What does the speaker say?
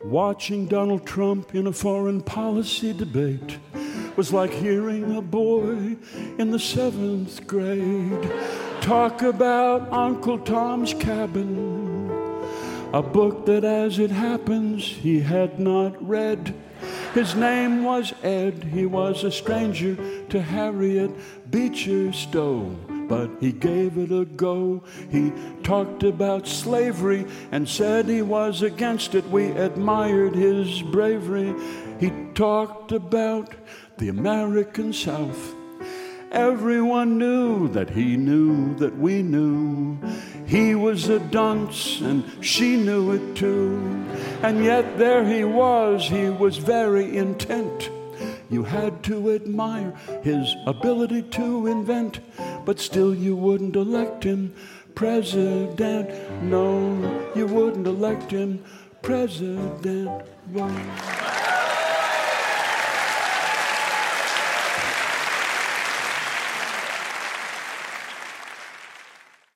Watching Donald Trump in a foreign policy debate was like hearing a boy in the 7th grade talk about Uncle Tom's Cabin, a book that, as it happens, he had not read. His name was Ed. He was a stranger to Harriet Beecher Stowe, but he gave it a go. He talked about slavery and said he was against it. We admired his bravery. He talked about the American South. Everyone knew that he knew that we knew. He was a dunce and she knew it too. And yet there he was very intent. You had to admire his ability to invent, but still you wouldn't elect him president. No, you wouldn't elect him president. Why?